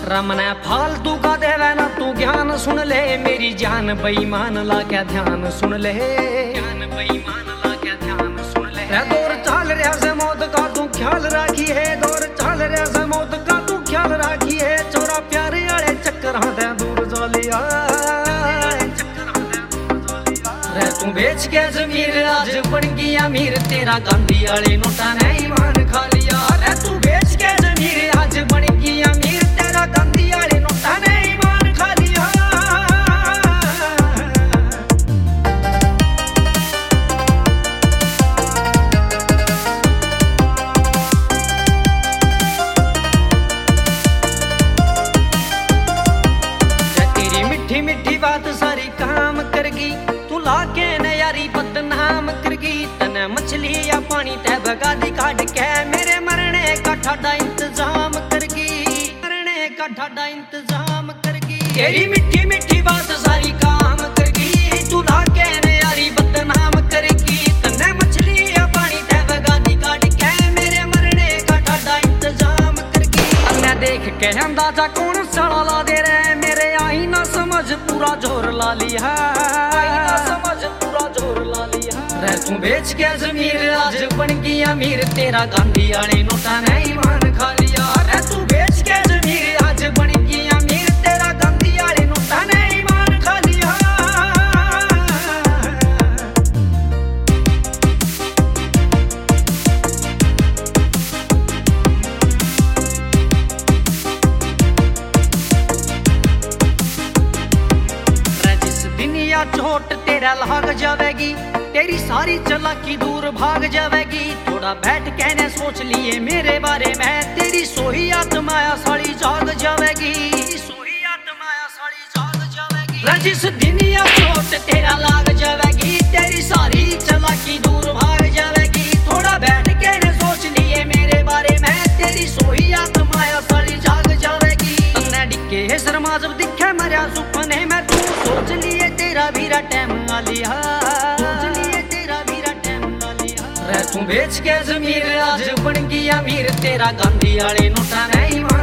रमने फालतू का देवे ना तू ज्ञान सुन ले, मेरी जान बेईमान ला क्या ध्यान सुन ले, जान बेईमान ला क्या ध्यान सुन ले। दौर चल रहा से मौत का तू ख्याल राखी है, दौर चल रहा से मौत का तू ख्याल राखी है। चोरा प्यारे वाले चक्कर हाथे दूर जा लिया, तू बेच के जमीर आज बन गई अमीर, तेरा गांधी वाले नोटा ने ईमान खा लिया। रे तू बेच के जमीर आज बन गई अमीर, तेरा गांधी वाले नोटा ने ईमान खा लिया। तेरी मीठी मीठी बात सारी काम करगी, तू लाके न यारी बदनाम करगी। तने मछली या पानी ते भगा दी काट के, मेरे मरने का ठाडा इंतजाम करगी, मरने का ठाडा इंतजाम करगी। तेरी मीठी मीठी बात सारी काम करगी, तू लाके न यारी बदनाम करगी। तने मछली या पानी ते भगा दी काट के, मेरे मरने का ठाडा इंतजाम करगी। अन्ने देख के अंदाजा कौन साला ला दे रे, मेरे आई ना समझ पूरा जोर ला लिया, रे तू बेच के जमीर आज बन गई अमीर, तेरा गांधी वाले नोटा ने ईमान खा लिया। रे तू बेच के जमीर आज बन गई अमीर, तेरा गांधी वाले नोटा ने ईमान खा लिया। जिस दिन या चोट तेरा लाग जावेगी, तेरी सारी चालाकी दूर भाग जावेगी। थोड़ा बैठ के ने सोच लिए मेरे बारे में, तेरी सोही आत्माया साली जाग जावेगी, सोही आत्माया साली जाग जावेगी। जिस दिन या चोट तेरा लाग जावेगी, तेरी सारी चालाकी दूर भाग जावेगी। थोड़ा बैठ के ने सोच लिए मेरे बारे में, तेरी सोही आत्माया साली जाग जावेगी। तन्ने डिके शर्मा जब दिखे मरिया सुपने में, तू सोच लिए तेरा भीरा टाइम आ लिया, रे तू बेच के जमीर आज बन गई अमीर, तेरा गांधी वाले नोटा ने ईमान